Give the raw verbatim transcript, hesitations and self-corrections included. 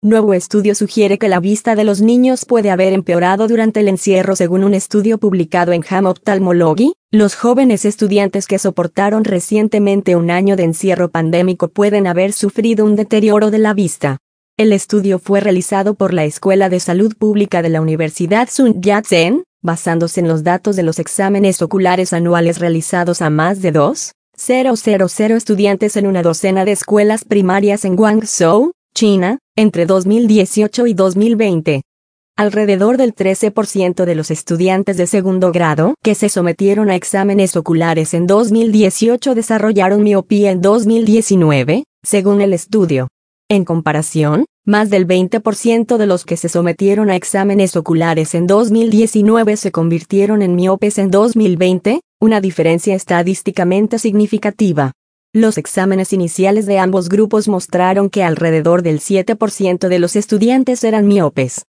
Nuevo estudio sugiere que la vista de los niños puede haber empeorado durante el encierro. Según un estudio publicado en JAMA Ophthalmology, los jóvenes estudiantes que soportaron recientemente un año de encierro pandémico pueden haber sufrido un deterioro de la vista. El estudio fue realizado por la Escuela de Salud Pública de la Universidad Sun Yat-sen, basándose en los datos de los exámenes oculares anuales realizados a más de dos mil estudiantes en una docena de escuelas primarias en Guangzhou, China, entre dos mil dieciocho y dos mil veinte. Alrededor del trece por ciento de los estudiantes de segundo grado que se sometieron a exámenes oculares en dos mil dieciocho desarrollaron miopía en dos mil diecinueve, según el estudio. En comparación, más del veinte por ciento de los que se sometieron a exámenes oculares en dos mil diecinueve se convirtieron en miopes en dos mil veinte, una diferencia estadísticamente significativa. Los exámenes iniciales de ambos grupos mostraron que alrededor del siete por ciento de los estudiantes eran miopes.